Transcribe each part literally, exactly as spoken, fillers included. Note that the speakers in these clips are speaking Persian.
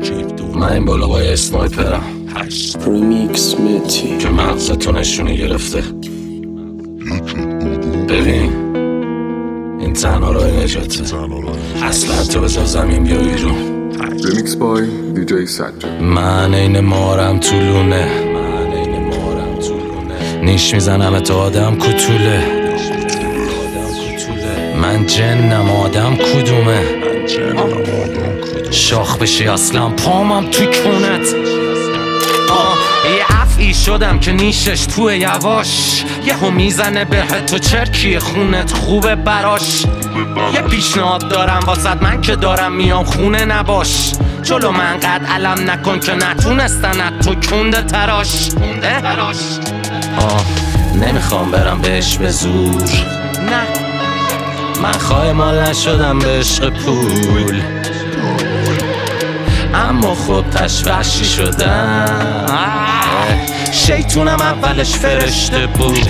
من این بالا با اسنایپرم ریمیکس متی که مغزتو نشونی گرفته. ببین این تنها راه نجاته، اصلا تو بذار زمین بیا بیرون. ریمیکس بای دی جی سجاد. من این مارم طولونه، نیش میزنم ات آدم کتوله. من جنم آدم کدومه، شاخ بشی اصلا پامم توی کونت. یه افعی شدم که نیشش توی یواش، یه هم میزنه بهت تو چرکی خونت خوبه براش. یه پیشنهاد دارم واسد من که دارم میام خونه نباش. جلو من قد علم نکن که نتونستن تو کنده تراش. آه نمیخوام برم بهش به زور، نه من خواهی مال نشدم به عشق پول، اما خب تشوشی شدم. شیطونم اولش فرشته بود.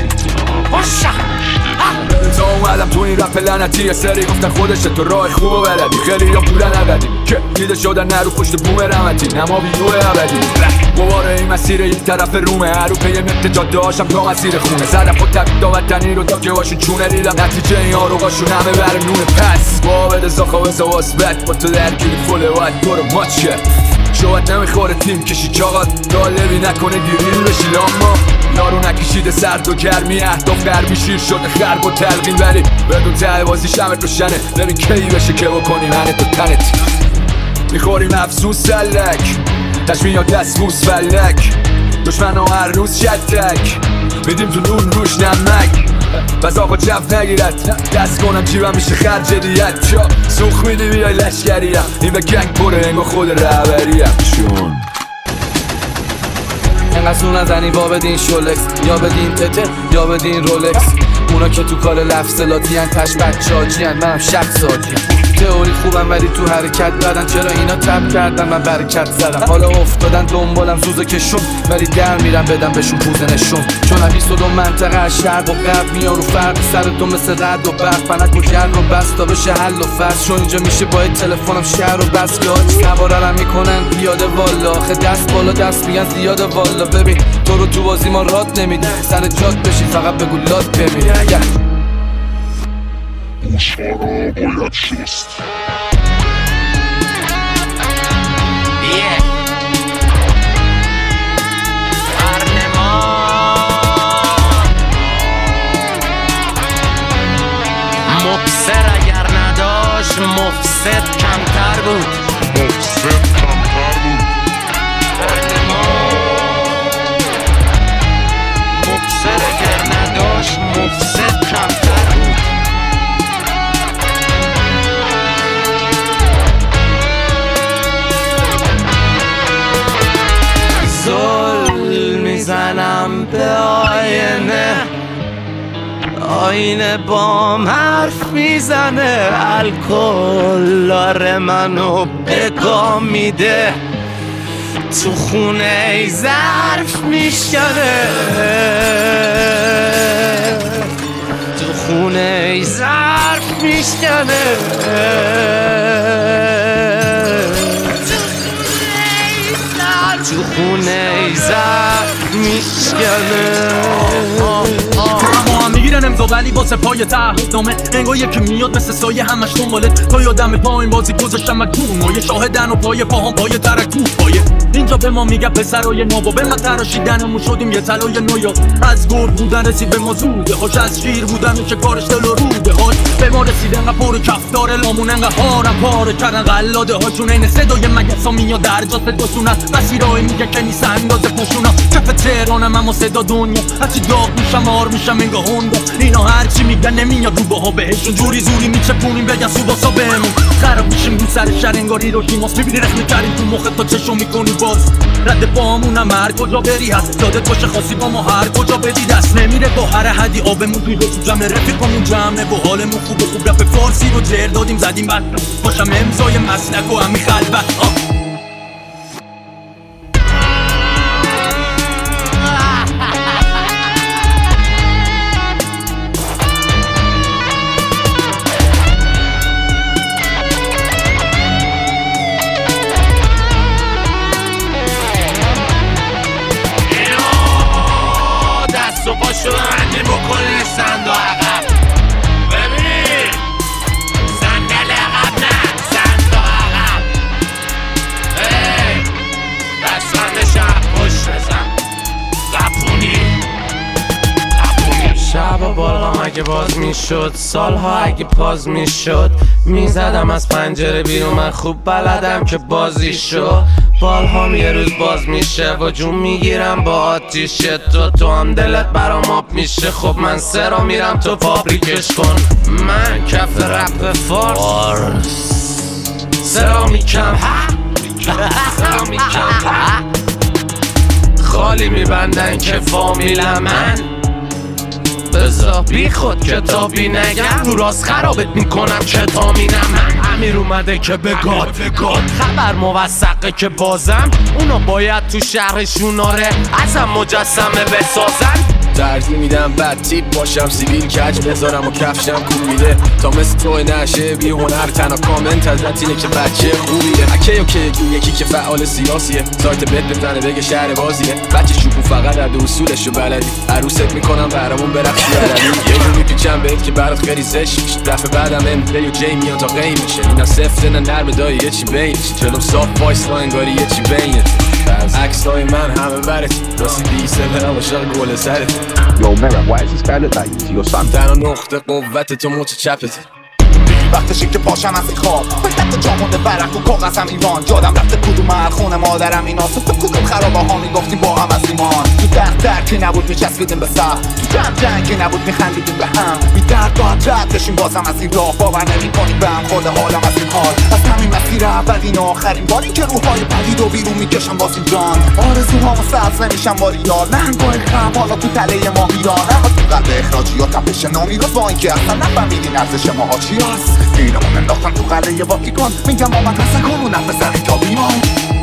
تا اومدم تو این رپ لعنتی یه سری گفتن خودشه تو راه خوب و بلدی، خیلی یا پولن ابدی که دیده شدن نرو پشت بوم رحمتی، نما ویدیو ابدی. دوباره این مسیر یک طرف رومه، هرو پی نت جاده هاشم تا مسیر خونه. زدم خود تبید داوطنی رو تا که هاشون چونه دیدم، نتیجه این آروغاشون همه بر نونه. پس با بده زاخه و زواسبت با تو درگیری فوله باید تو رو ماچ کرد. شاید نمیخوره تیم کشی چاقات دالبی نکنه دیریل بشی لاما. یارو نکشیده سرد و گرمی اهداف غربی شیر شده خرب و تلقین، ولی بدون ته بازی شمت روشنه. ببین کی بشه که بکنی من تو تنت میخوریم افسوس سلک، تشمیه دستبوس فلک، دشمن ها هر روز شتک میدیم تو نون روش نمک. بس آقا جف نگیرد دست کنم جیبم میشه خرج دیت. چا سوخ میدی بیای لشگریم این به گنگ پره انگا خود رهبریم. چون انقدر سو نزنی با بدین شولکس یا بدین تته یا بدین رولکس. اونا که تو کار لفظلاتی هن تش بچه هاجی هن، منم شب ساجی. تئوری خوبم ولی تو حرکت دادن، چرا اینا تب کردن من برکت زدم. حالا افتادن دنبالم زوزه کشون، ولی در میرم بدم بهشون پوزه نشون. چون بیست و دو منطقه از شرق و غرب میان رو فرق سر تو مثل رد و برق. فنک و گرد رو بس تا بشه حل و فصل، چون اینجا میشه باید تلفنم شهر رو بس. که هاچ سواررم میکنن بیاده والا، آخه دست بالا دست میگن زیاده والا. ببین تو رو تو بازی ما رات نمیدی، سر جات بشی فقط بگو لات بمیری. گوشها را باید شست. مبصر اگر نداشت مفسد کمتر بود. مفسد کمتر بود. مبصر اگر نداشت مفسد کمتر بود. زل میزنم به آینه، آینه بام حرف میزنه. الکل آره منو بگاه میده، تو خونه ای ظرف میشکنه، تو خونه ای ظرف میشکنه، تو خونه ای ظرف میشکنه. میگیرن امضا ولی واسه پای تعهدنامه، انگار یکی میاد مثل سایه همش دنبالت. تا یادم پایین بازی گذاشتم مدون و یه شاهدن و پای پاهم پای ترک پایه. اینجا به ما میگه پسرای نو و به من تراشیدنمون شدیم یه طلای نویا. از گل بودن رسید به ما زوده هاش، از شیر بودن که کارش دل و روده هاش. به ما رسید انقدر پر کفتار لامون، انقدر هارم پاره کردن قلاده هاشون. این صدای مگسا میاد در جا صداشون هست، مسیرهای میگه که نیست اندازه پوشونا. کف تهرانم اما صدا دنیا، هرچی داغ میشم آر میشم انگاه هوندا. اینا هرچی میگن نمیاد رو باها بهشون، جوری زوری میچپونیم بگن سوباسا بهمون. خراب میشیم رو سر شهر انگاری رو شیماس، میبینی رخ میکردیم تو مخت تا چشم میکنی باز. رد پاهمونم هر کجا بری هست، یادت باشه خاصی با ما هر کجا بدی دست. نمیره با هر حدی آبمون توی رو جمع رفیقمون جمعه و حالمون خوبه. خوب رپ فارسی رو جر دادیم زدیم بد باشم امضای مسلک و همی خلوت. میشد. سالها اگه پاز میشد میزدم از پنجره بیرون، من خوب بلدم که بازی شد. بالهام یه روز باز میشه و جون میگیرم با آتیش تو. تو هم دلت برام آب میشه، خب من سرا میرم تو فابریکش کن. من کف رپ فارس سرا میکم سرا میکم خالی میبندن که فامیل من. بذار بی خود کتابی نگم، رو راست خرابت میکنم کتامینم. من امیر اومده که بگاد خبر موثقه که بازم اونا باید تو شهرشون آره ازم مجسمه بسازن. ترجیح میدم بد تیپ باشم، سیبیل کج بذارم و کفشم کوبیده تا مثل توی نشه بی هنر. تنها کامنت ازت اینه که بچه خوبیه. اکی اوکی تو یکی که فعال سیاسیه، سایت بت بزنه بگه شهر بازیه. بچه شوکو فقط عد اصولشو بلدی، عروست میکنم برامون برقصی بلدی. یه جور میپیچم بهت که برات خیلی زشت میشه. دفعه بعدم امپلی و جی میان تا قیم میشه. اینا سفته نه نرم دایی یه چی بینش، جلوم صاف وایستا انگاری یه چی بینت. عکسای من همه برت راستی دی سفر هم عاشق گل سرت. Yo, Mera, why is this guy look like you? Your son? تنها نقطه قوت تو مچ چپت. وقتشه که پاشم از این خواب، فکرت جا مونده برق و کاغذم ایوان. جادم رفته کدوم هر خونه مادرم اینا، تو کدوم خرابه ها میگفتیم با هم از ایمان. تو درد درد که نبود میچسبیدیم به سر، تو جنگ جنگ که نبود میخندیدیم به هم. بی درد باید رد بشیم بازم از این راه، باور نمی‌کنیم به هم خورده حالم از این حال. از همین مسیر اول این آخرین باری که روحای پدید و بیرون میکشم باز این جان. آرزوهامو سبز نمیشم باری یار، نهنگای خم حالا تو تله ما ایران. اما تو قلب اخراجی یا تپش نامی رو با این که اصلا نفهمیدین ارزش ماها چی هست. دیرمون انداختن تو قلعه واتیکان، میگم آمد حسن کن و نفس زنی تا بیان.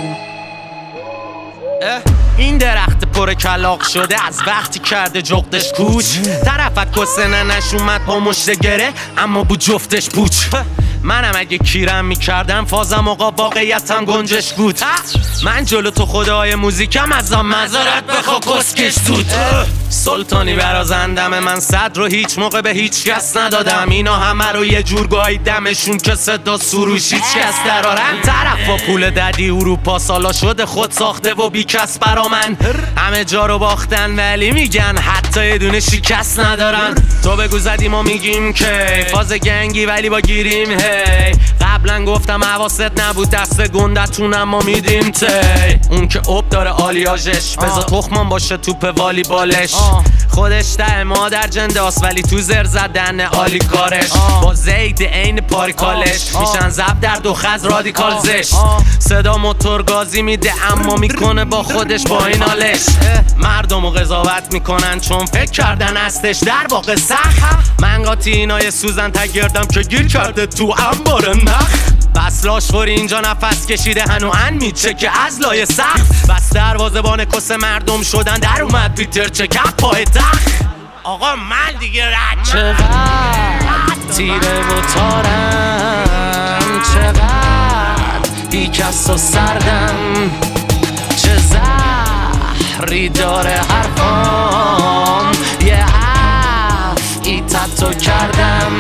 این درخت پر کلاق شده از وقتی کرده جغدش کوچ. طرفت کسه ننش اومد با مشت گره اما بو جفتش پوچ. منم اگه کیرم میکردم فازم آقا واقعیتم گنجش بود. من جلو تو خدای موزیکم ازم مزارت بخوا کسکش زود. سلطانی برازندم من صد رو هیچ موقع به هیچ کس ندادم. اینا همه رو یه جور گاییدمشون که صدا سروش هیچ کس درارن. طرف با پول ددی اروپا سالا شده خود ساخته و بی کس برا من. همه جا رو باختن ولی میگن حتی یه دونه شکست ندارن. تو بگو زدیم و میگیم که فاز گنگی ولی با گیریم هی. قبلا گفتم حواست نبود دست گندتونم ما میدیم تی. اون که اوب داره آلیاژش بذار تخمان باشه توپ والیبالش. خودش ده مادر جنداست ولی تو زر زدن آلی کارش. با زید عین پاریکالش میشن زب در دو خز رادیکال زش. صدا موتور گازی میده اما میکنه با خودش با این حالش. مردم رو قضاوت میکنن چون فکر کردن هستش در واقع سخت. من قاطی اینای سوزن تگردم که گیر کرده تو انبار نخ. بس لاشخوری اینجا نفس کشیده هنو ان میچه که از لای سخت. بس دروازه‌بان کس مردم شدن در اومد پیتر چکپ پای تخت. آقا من دیگه رد چقدر تیره و تارم، چقدر بی کس و سردم، چه زهری داره حرفام. یه عفی تتو کردم،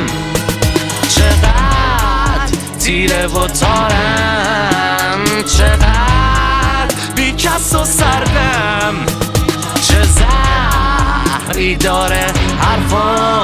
چقدر تیره و تارم، چقدر بی کس و سردم، چه زهری داره حرفام.